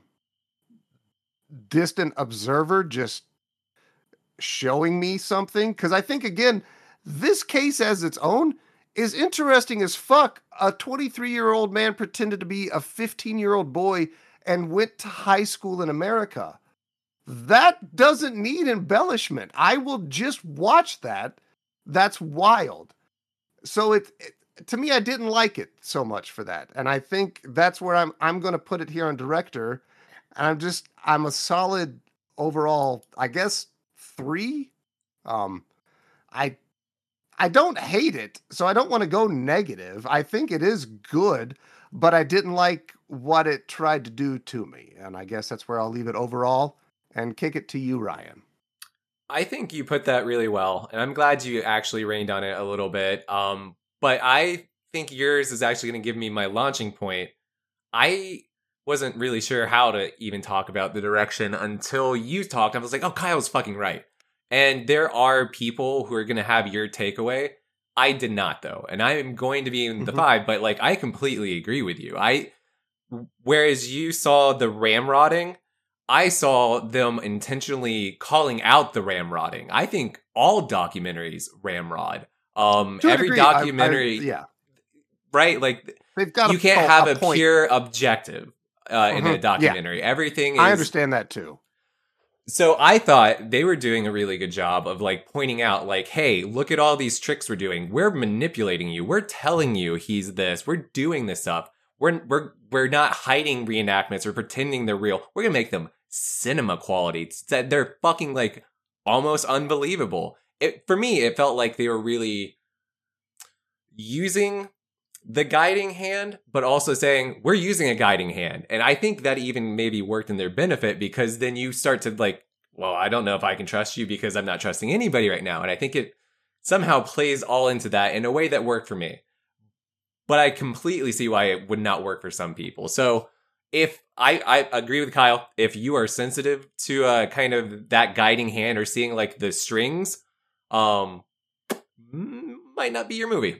distant observer just showing me something. Cause I think again, this case as its own is interesting as fuck. A twenty-three year old man pretended to be a fifteen year old boy and went to high school in America. That doesn't need embellishment. I will just watch that. That's wild. So it, it to me, I didn't like it so much for that. And I think that's where I'm, I'm going to put it here on director. And I'm just, I'm a solid overall, I guess, three. Um, I, I don't hate it, so I don't want to go negative. I think it is good, but I didn't like what it tried to do to me. And I guess that's where I'll leave it overall and kick it to you, Ryan. I think you put that really well, and I'm glad you actually rained on it a little bit. Um, but I think yours is actually going to give me my launching point. I wasn't really sure how to even talk about the direction until you talked. I was like, oh, Kyle's fucking right. And there are people who are going to have your takeaway. I did not, though. And I am going to be in the Mhm. five, but like, I completely agree with you. I, whereas you saw the ramrodding, I saw them intentionally calling out the ramrodding. I think all documentaries ramrod. Um, To a every degree, I- I- documentary, yeah, right? Like, they've got. you can't a, have a, a, point. pure objective uh, in Mhm. a Yeah. documentary. Everything is. I understand that too. So I thought they were doing a really good job of like pointing out like, hey, look at all these tricks we're doing. We're manipulating you. We're telling you he's this. We're doing this stuff. We're we're we're not hiding reenactments or pretending they're real. We're gonna make them cinema quality. It's that they're fucking like almost unbelievable. It for me, it felt like they were really using the guiding hand, but also saying we're using a guiding hand. And I think that even maybe worked in their benefit, because then you start to like, well, I don't know if I can trust you because I'm not trusting anybody right now. And I think it somehow plays all into that in a way that worked for me. But I completely see why it would not work for some people. So if I, I agree with Kyle, if you are sensitive to uh, kind of that guiding hand or seeing like the strings, um, might not be your movie.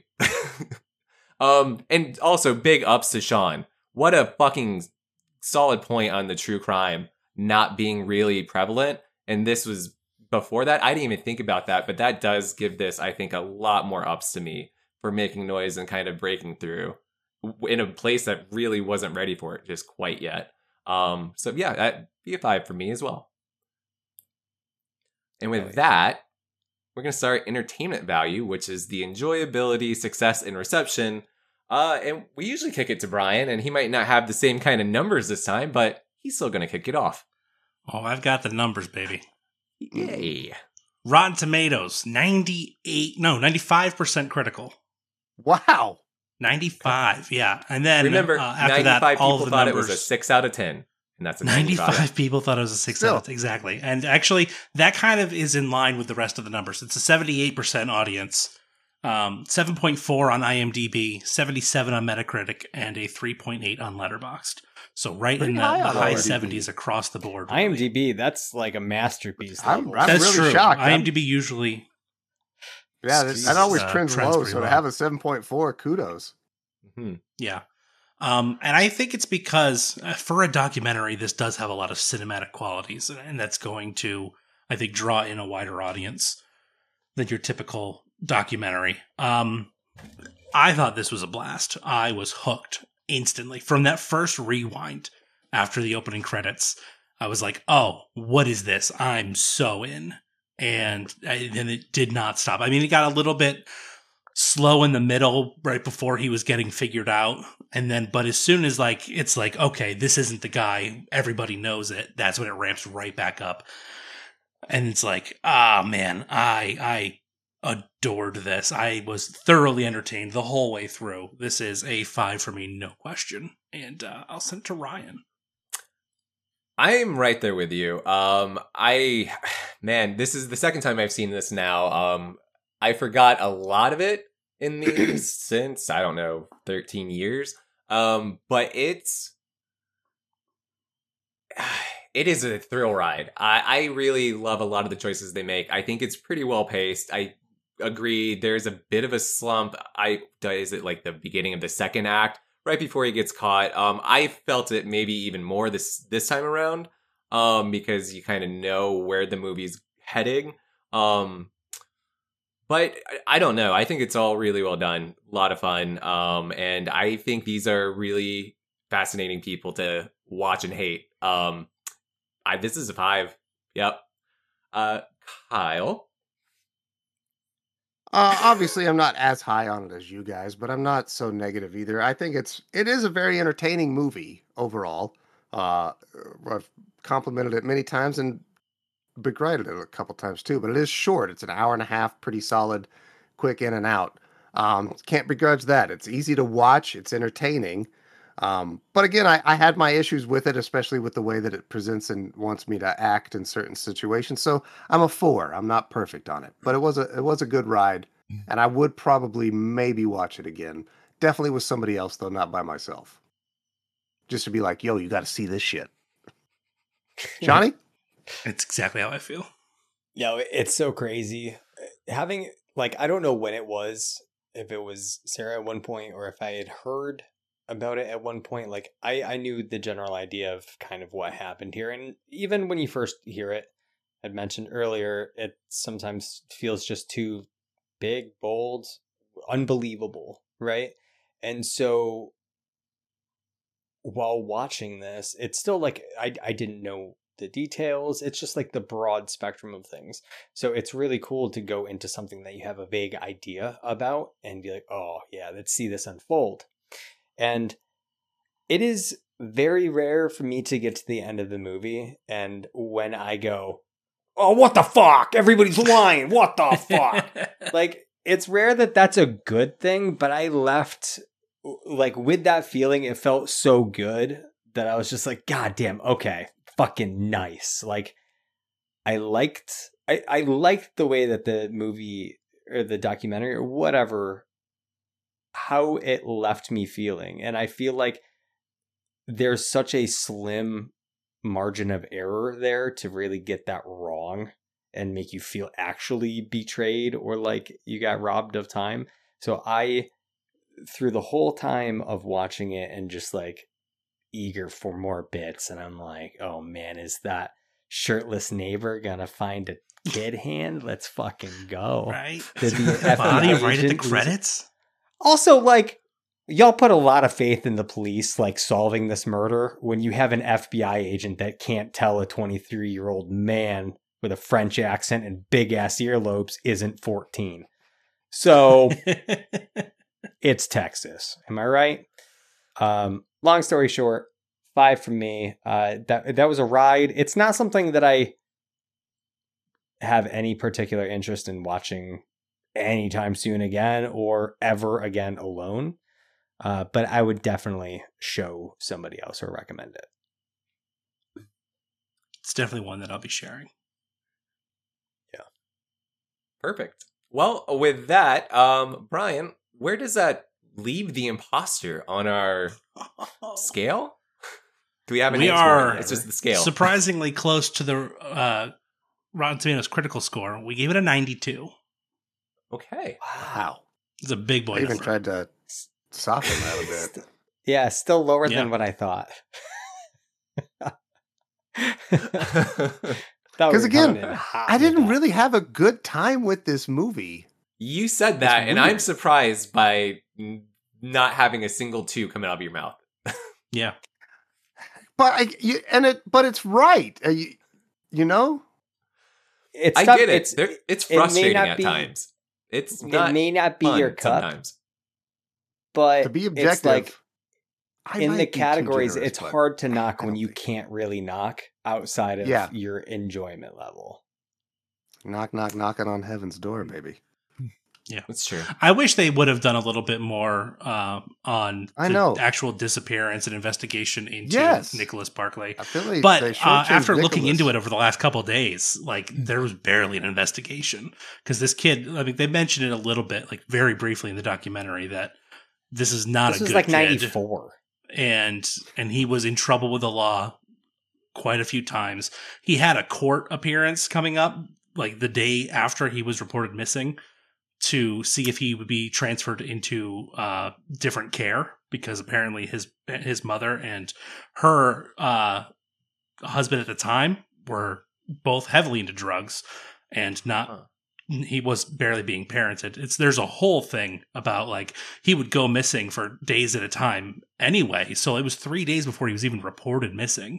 Um, and also big ups to Sean. What a fucking solid point on the true crime not being really prevalent. And this was before that. I didn't even think about that, but that does give this, I think, a lot more ups to me for making noise and kind of breaking through in a place that really wasn't ready for it just quite yet. Um, so yeah, that'd be a five for me as well. And with Oh, yeah. that, we're going to start entertainment value, which is the enjoyability, success, and reception. Uh, and we usually kick it to Brian, and he might not have the same kind of numbers this time, but he's still going to kick it off. Oh, I've got the numbers, baby. Yay. Rotten Tomatoes, ninety-eight, no, ninety-five percent critical. Wow. ninety-five, yeah. And then Remember, uh, after ninety-five that, all people of the thought numbers, it was a six out of ten. And that's a ninety-five. ninety-five people thought it was a six Still. out of exactly. And actually, that kind of is in line with the rest of the numbers. It's a seventy-eight percent audience, um, seven point four on IMDb, seventy-seven on Metacritic, and a three point eight on Letterboxd. So right Pretty in the, high the on high I M D B. seventies across the board. really. IMDb, that's like a masterpiece. I'm- level. I'm That's really true. shocked. I'm- IMDb usually Yeah, that, that always uh, trends trends low. pretty So to well. have a seven point four, kudos. Mhm. Yeah. Um, and I think it's because uh, for a documentary, this does have a lot of cinematic qualities, and, and that's going to, I think, draw in a wider audience than your typical documentary. Um, I thought this was a blast. I was hooked instantly from that first rewind after the opening credits. I was like, oh, what is this? I'm so in. And, I, and it did not stop. I mean, it got a little bit slow in the middle right before he was getting figured out. And then, but as soon as like, it's like, okay, this isn't the guy. Everybody knows it. That's when it ramps right back up. And it's like, ah, man, I, I adored this. I was thoroughly entertained the whole way through. This is a five for me, no question. And uh, I'll send it to Ryan. I'm right there with you. Um, I, man, this is the second time I've seen this now. Um, I forgot a lot of it in the since, I don't know, thirteen years. Um, but it's, it is a thrill ride. I, I really love a lot of the choices they make. I think it's pretty well paced. I agree. There's a bit of a slump. I, is it like the beginning of the second act? Right before he gets caught. Um, I felt it maybe even more this this time around, um, because you kind of know where the movie's heading. Um, but I, I don't know. I think it's all really well done. A lot of fun. Um, and I think these are really fascinating people to watch and hate. Um, I this is a five. Yep. Uh, Kyle. Uh, obviously, I'm not as high on it as you guys, but I'm not so negative either. I think it's it is a very entertaining movie overall. Uh, I've complimented it many times and begrudged it a couple times too. But it is short. It's an hour and a half, pretty solid, quick in and out. Um, can't begrudge that. It's easy to watch. It's entertaining. Um, but again, I, I had my issues with it, especially with the way that it presents and wants me to act in certain situations. So I'm a four. I'm not perfect on it, but it was a it was a good ride, and I would probably maybe watch it again. Definitely with somebody else though, not by myself. Just to be like, yo, you got to see this shit. Johnny? It's exactly how I feel. Yeah, it's so crazy. Having, like, I don't know when it was, if it was Sarah at one point or if I had heard about it at one point. Like, I, I knew the general idea of kind of what happened here. And even when you first hear it, I'd mentioned earlier, it sometimes feels just too big, bold, unbelievable, right? And so while watching this, it's still like, I, I didn't know the details. It's just like the broad spectrum of things. So it's really cool to go into something that you have a vague idea about and be like, oh yeah, let's see this unfold. And it is very rare for me to get to the end of the movie. And when I go, oh, what the fuck? Everybody's lying. What the fuck? Like, it's rare that that's a good thing, but I left like with that feeling. It felt so good that I was just like, God damn, okay, fucking nice. Like, I liked, I, I liked the way that the movie or the documentary or whatever, how it left me feeling. And I feel like there's such a slim margin of error there to really get that wrong and make you feel actually betrayed or like you got robbed of time. So I, through the whole time of watching it and just like eager for more bits, and I'm like, oh man, is that shirtless neighbor gonna find a kid hand? Let's fucking go. Right? Did the F B I Body right at the agent lose- credits? Also, like, y'all put a lot of faith in the police, like, solving this murder when you have an F B I agent that can't tell a twenty-three-year-old man with a French accent and big ass earlobes isn't fourteen. So it's Texas. Am I right? Um, long story short, five from me. Uh, that that was a ride. It's not something that I have any particular interest in watching anytime soon again or ever again alone. Uh, but I would definitely show somebody else or recommend it. It's definitely one that I'll be sharing. Yeah. Perfect. Well, with that, um, Brian, where does that leave the imposter on our scale? Do we have an We answer? are It's just the scale. surprisingly close to the uh, Rotten Tomatoes critical score. We gave it a ninety-two. Okay. Wow. It's a big boy I even number. tried to soften that a bit. Yeah, still lower Yeah. than what I thought. Because again, I didn't really have a good time with this movie. You said that, It's and I'm weird. surprised by n- not having a single two coming out of your mouth. Yeah. But I, you, and it, but it's right. Uh, you, you know, It's I tough. get it. It's, There- it's it may frustrating not at be- times. It's it not may not be fun your cup, sometimes. but to be it's objective, like I in might the be too categories, generous, it's but hard to knock I when don't you think- can't really knock outside of Yeah. your enjoyment level. Knock, knock, knocking on heaven's door, baby. That's true. I wish they would have done a little bit more uh, on I the know. actual disappearance and investigation into Yes. Nicholas Barclay. I feel like But they uh, shortchanged after looking Nicholas. into it over the last couple of days, like there was barely an investigation because this kid. I mean, they mentioned it a little bit, like very briefly in the documentary, that this is not This a was good like kid, ninety-four. and and he was in trouble with the law quite a few times. He had a court appearance coming up, like the day after he was reported missing, to see if he would be transferred into uh, different care because apparently his his mother and her uh, husband at the time were both heavily into drugs and not. Huh. He was barely being parented. It's there's a whole thing about like he would go missing for days at a time anyway. So it was three days before he was even reported missing,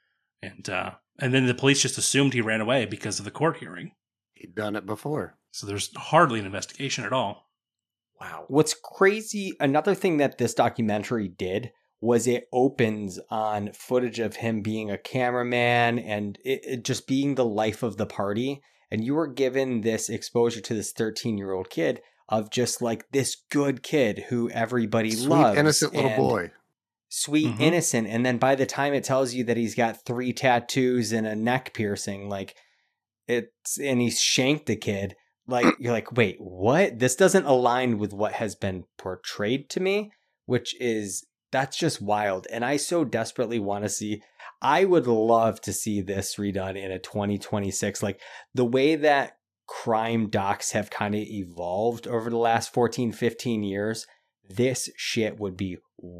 and uh, and then the police just assumed he ran away because of the court hearing. He'd done it before. So there's hardly an investigation at all. Wow. What's crazy, another thing that this documentary did was it opens on footage of him being a cameraman and it, it just being the life of the party. And you were given this exposure to this thirteen-year-old kid of just like this good kid who everybody Sweet, loves. innocent little and boy. Sweet, Mhm. innocent. And then by the time it tells you that he's got three tattoos and a neck piercing, like it's, and he's shanked a kid. Like, you're like, wait, what? This doesn't align with what has been portrayed to me, which is, that's just wild. And I so desperately want to see, I would love to see this redone in a twenty twenty-six. Like the way that crime docs have kind of evolved over the last fourteen, fifteen years, this shit would be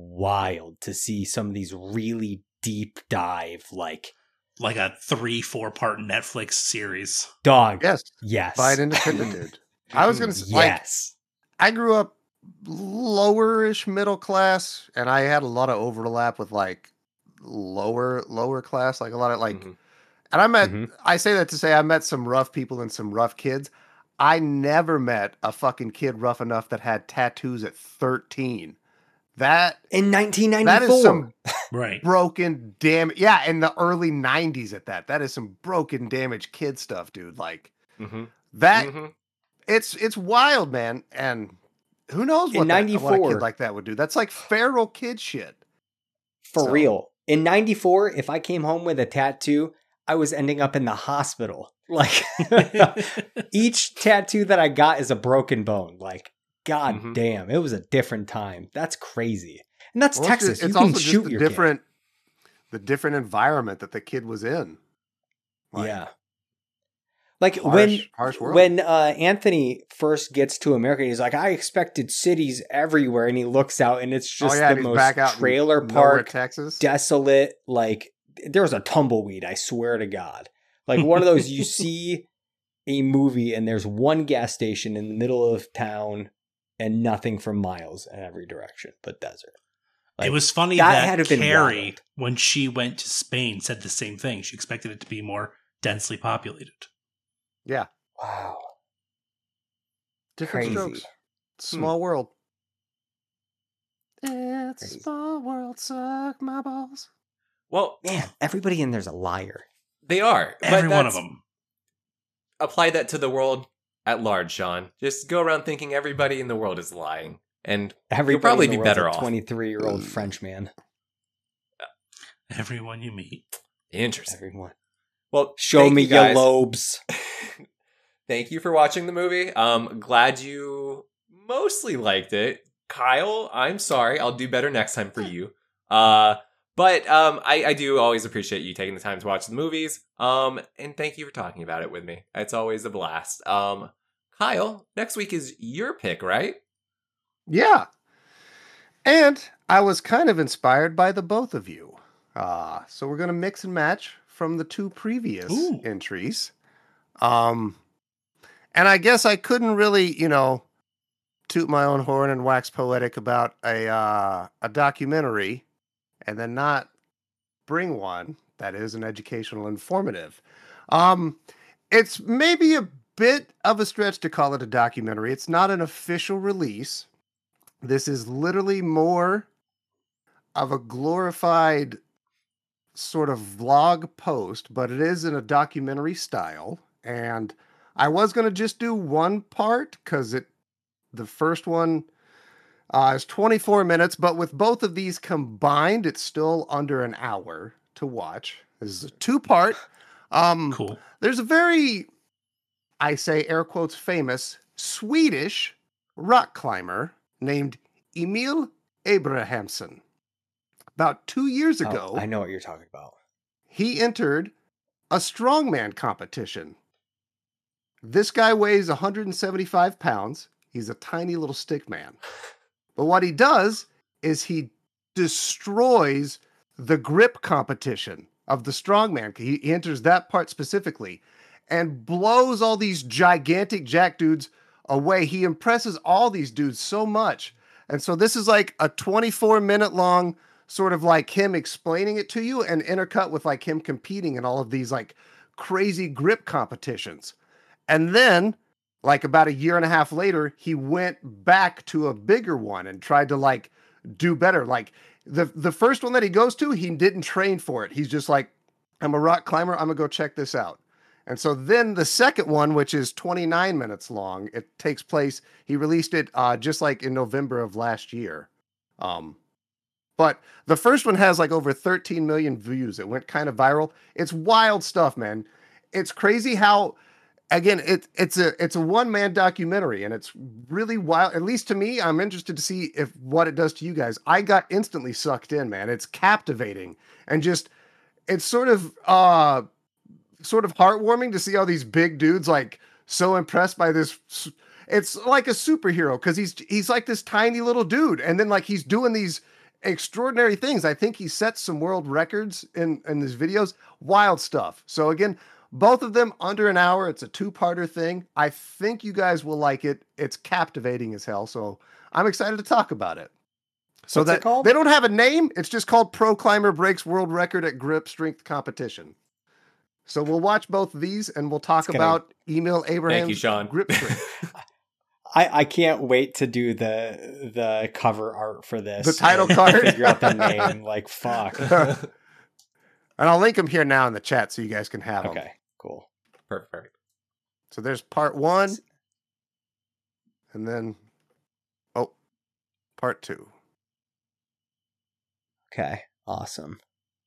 wild to see some of these really deep dive, like, Like a three, four part Netflix series. dog. Yes, Yes. by an independent dude. I was gonna s- like. Yes. I grew up lowerish middle class, and I had a lot of overlap with like lower lower class, like a lot of like. Mhm. And I met. Mhm. I say that to say I met some rough people and some rough kids. I never met a fucking kid rough enough that had tattoos at thirteen. That In nineteen ninety-four. that is some Right. broken damn yeah in the early nineties at that. That is some broken damaged kid stuff, dude. Like Mhm. that. Mhm. It's it's wild, man. And who knows In what, that, what a ninety-four kid like that would do? That's like feral kid shit. For So- real. In ninety-four, if I came home with a tattoo, I was ending up in the hospital. Like each tattoo that I got is a broken bone. Like, god Mhm. damn, it was a different time. That's crazy. And that's Well, it's Texas. just- You it's can also shoot just the your different, the different environment that the kid was in. kid. Like, Yeah. Like harsh, when harsh world. when uh, Anthony first gets to America, he's like, I expected cities everywhere, and he looks out, and it's oh just yeah, the and he's most back out in trailer nowhere, park, Texas. desolate. Like there was a tumbleweed. I swear to God, like one of those you see a movie, and there's one gas station in the middle of town, and nothing for miles in every direction but desert. Like, it was funny that that, had to have been Carrie, wild. when she went to Spain, said the same thing. She expected it to be more densely populated. Yeah. Wow. Different Crazy. strokes. Small world. It's Crazy. a small world. Suck my balls. Well, Man, everybody in there's a liar. they are. Every but one of that's- them. Apply that to the world at large, Sean. Just go around thinking everybody in the world is lying. And Everybody you'll probably in the be world's better a off. twenty-three-year-old French man. Everyone you meet. Interesting. Everyone. Well, Show thank me you your guys. lobes. Thank you for watching the movie. Um, glad you mostly liked it. Kyle, I'm sorry. I'll do better next time for you. Uh, but um, I, I do always appreciate you taking the time to watch the movies. Um, and thank you for talking about it with me. It's always a blast. Um, Kyle, next week is your pick, right? Yeah. And I was kind of inspired by the both of you. Uh, so we're going to mix and match from the two previous Ooh. entries. Um, and I guess I couldn't really, you know, toot my own horn and wax poetic about a uh, a documentary and then not bring one that is an educational informative. Um, it's maybe a bit of a stretch to call it a documentary. It's not an official release. This is literally more of a glorified sort of vlog post, but it is in a documentary style. And I was going to just do one part because it, the first one uh, is twenty-four minutes, but with both of these combined, it's still under an hour to watch. This is a two part. Um, Cool. There's a very, I say air quotes, famous Swedish rock climber named Emil Abrahamsson. About two years ago, Oh, I know what you're talking about. he entered a strongman competition. This guy weighs one hundred seventy-five pounds. He's a tiny little stick man. But what he does is he destroys the grip competition of the strongman. He, he enters that part specifically and blows all these gigantic jack dudes away. He impresses all these dudes so much. And so this is like a twenty-four minute long sort of like him explaining it to you and intercut with like him competing in all of these like crazy grip competitions. And then like about a year and a half later, he went back to a bigger one and tried to like do better. Like the, the first one that he goes to, he didn't train for it. He's just like, I'm a rock climber. I'm gonna go check this out. And so then the second one, which is twenty-nine minutes long, it takes place, he released it uh, just like in November of last year. Um, but the first one has like over thirteen million views. It went kind of viral. It's wild stuff, man. It's crazy how, again, it, it's a it's a one-man documentary, and it's really wild. At least to me, I'm interested to see if what it does to you guys. I got instantly sucked in, man. It's captivating, and just, it's sort of... uh. sort of heartwarming to see all these big dudes like so impressed by this. It's like a superhero because he's he's like this tiny little dude, and then like he's doing these extraordinary things. I think he sets some world records in in his videos. Wild stuff. So again, both of them under an hour. It's a two-parter thing. I think you guys will like it. It's captivating as hell. So I'm excited to talk about it. So What's it that called? they don't have a name. It's just called Pro Climber Breaks World Record at Grip Strength Competition. So we'll watch both of these and we'll talk gonna- about Emil Abraham's Thank you, Sean. grip strength. I, I can't wait to do the the cover art for this. The title and card? Figure out the name. Like, fuck. And I'll link them here now in the chat so you guys can have them. Okay, cool. Perfect. So there's part one. And then, oh, part two. Okay, awesome.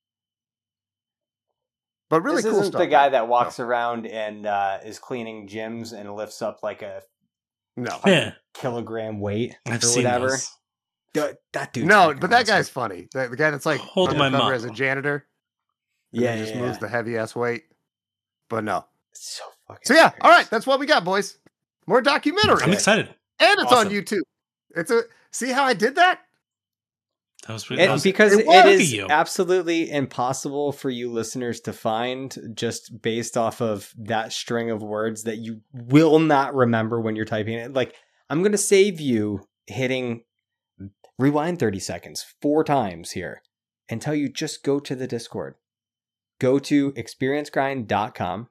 But really this cool isn't stuff. the guy man. that walks around and uh, is cleaning gyms and lifts up like a No. Yeah, kilogram weight I've or seen whatever. those. Dude, that dude. No, but that guy's funny. The, the guy that's like Hold my undercover mouth. as a janitor. and Yeah, then yeah, just yeah. moves the heavy ass weight. But no. So fucking. So yeah, hilarious. all right, that's what we got, boys. More documentary. I'm excited. And it's Awesome. on YouTube. It's a see how I did that? That was pretty. And that was- because it it, was. it Look at is you. absolutely impossible for you listeners to find just based off of that string of words that you will not remember when you're typing it. Like, I'm going to save you hitting rewind thirty seconds four times here and tell you just go to the Discord. Go to experience grind dot com.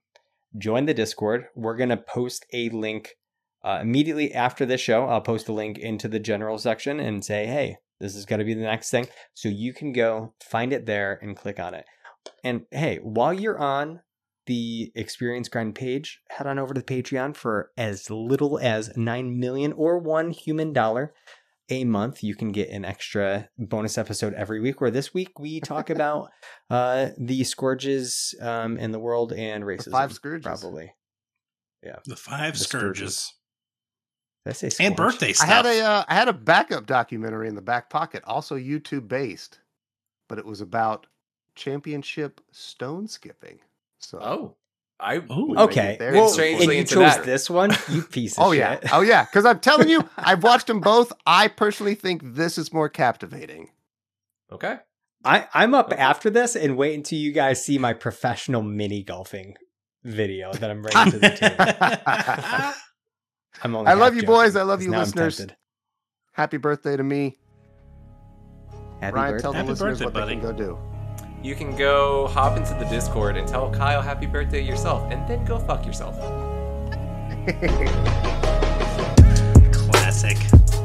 join the Discord. We're going to post a link uh, immediately after this show. I'll post a link into the general section and say, hey, this is going to be the next thing. So you can go find it there and click on it. And hey, while you're on the Experience Grind page, head on over to the Patreon for as little as nine million or one human dollar a month. You can get an extra bonus episode every week, where this week we talk about uh, the scourges um, in the world and racism. The five scourges. Probably. Yeah. The five The scourges. scourges. Did I say And scourge? birthday I stuff. had a uh, I had a backup documentary in the back pocket, also YouTube based, but it was about championship stone skipping. So Oh, I Ooh. we Okay. make it there. Well, strangely and you into chose that. this one, you piece of Oh shit. yeah, oh yeah, because I'm telling you, I've watched them both. I personally think this is more captivating. okay. I, I'm up after this and wait until you guys see my professional mini golfing video that I'm bringing to the table. I'm only I love half you, boys. joking, I love 'cause you, now I'm listeners. tempted. Happy birthday to me, Happy Ryan. birthday. Tell the Happy listeners birthday, what buddy. they can go do. You can go hop into the Discord and tell Kyle happy birthday yourself, and then go fuck yourself. Classic.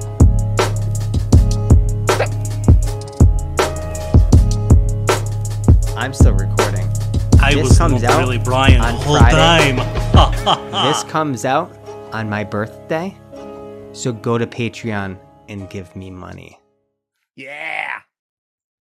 I'm still recording. I This was comes out really Brian the on whole Friday. time. This comes out on my birthday, so go to Patreon and give me money. Yeah.